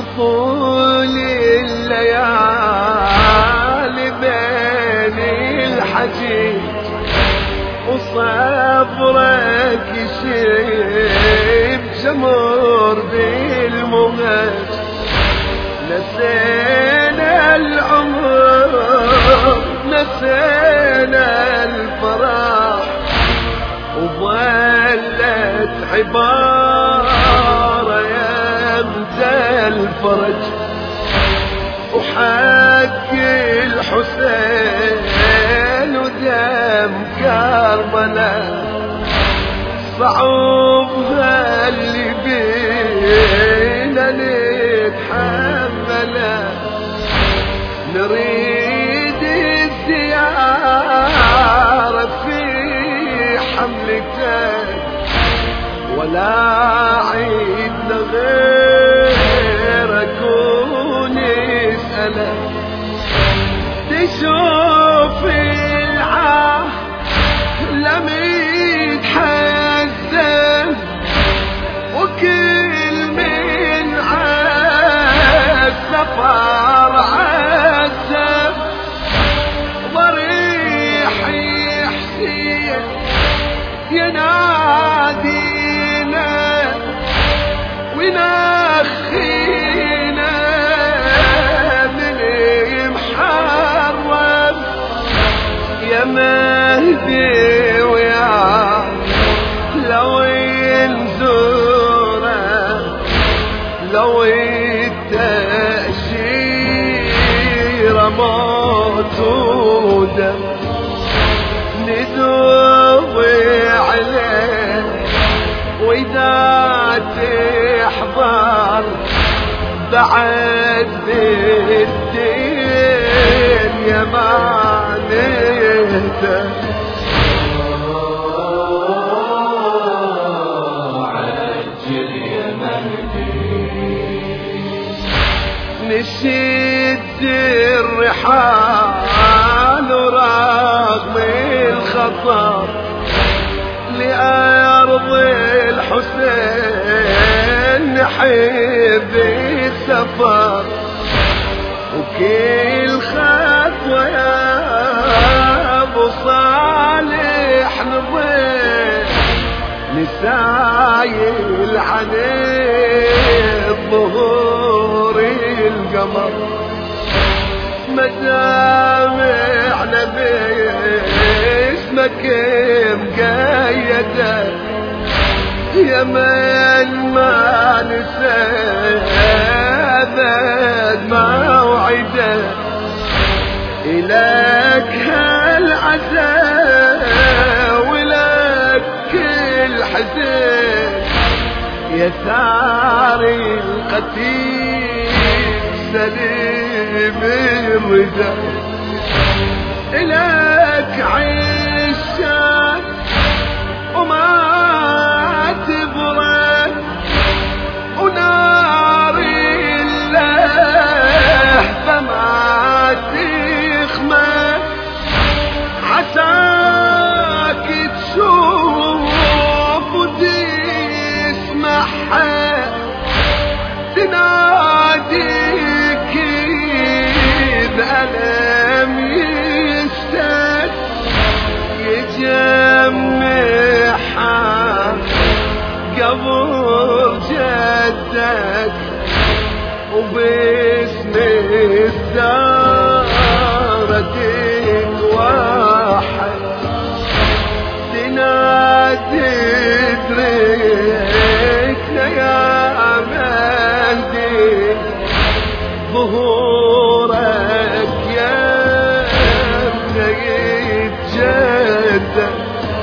طول الليالي بين الحجيج وصبرك يشيب جمر بالمهج نسينا العمر نسينا الفرح وظلت عبارة يمتى الفرج وحق الحسين ودم كربلاء صعوبها اللي بينا نتحمله نريد الزيارة في حملتك ولا عيدنا غيرك ونسألك تشوف العاه لم يتحزن وكل من عالسفر عزم ضريح يحسين ينادينا وينخينا من محرم يا مهدي ويا لو ينزوره لو التأشير موت ودم ندوي عليه وإذا تحضر بعد الدين يا ما نهتم نشد الرحال ورغم الخطر لأرض الحسين نحب السفر وكل خطوة يا أبو صالح نضيع نسايل عن الظهور القمر مجامعنا باسمك مقيدة يا من ما نسى موعده إليك هالعزاء ولك الحزن يا ثار القتيل سليم الرجال إليك عشاق وما تبرد ونار الله فما تخمد عساك تشوف وتسمعها تناديك بألم يشتد يجمعها قبر جدك وباسم الزارة تتوحد تنادي تدركنا يا مهدي ظهورك يا سيد جدك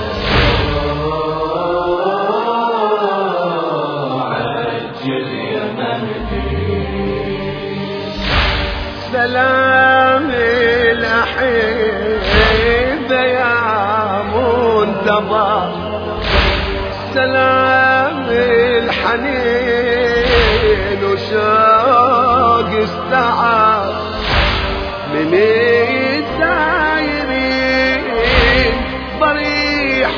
سلام الأحبة يا منتظر سلام الحنين وشوق استعار من الدايرين ضريح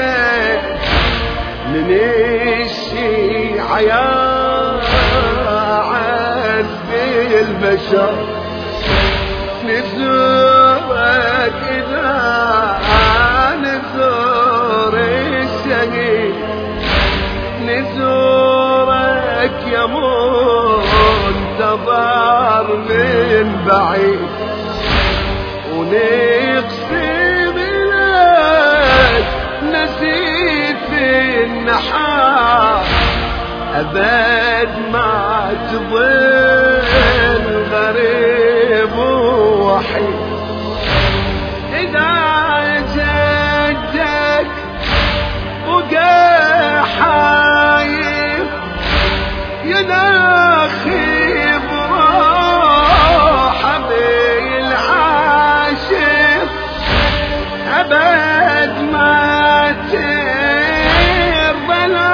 الحسين من الشيعة يا البشر نزورك إذا نزور الشهيد نزورك يا منتظر من بعيد ونقسم لك نسيت النحار أبد ما تظل غريب ووحيد إذا جدك بقى حايف يناخي بروح بالعاشق أبد ما ترضى لا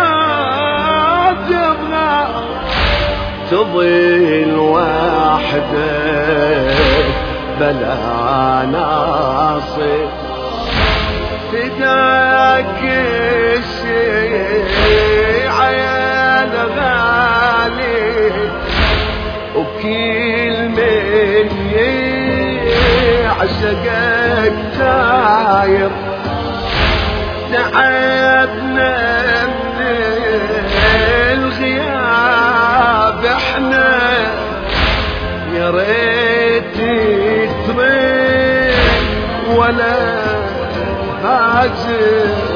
تبغى تضل وحدك بلا ناصر فداك الشيعة يا الغالي وكل من يعشقك تاير تعبنا من الغياب احنا يا ريت ترين ولا هاجر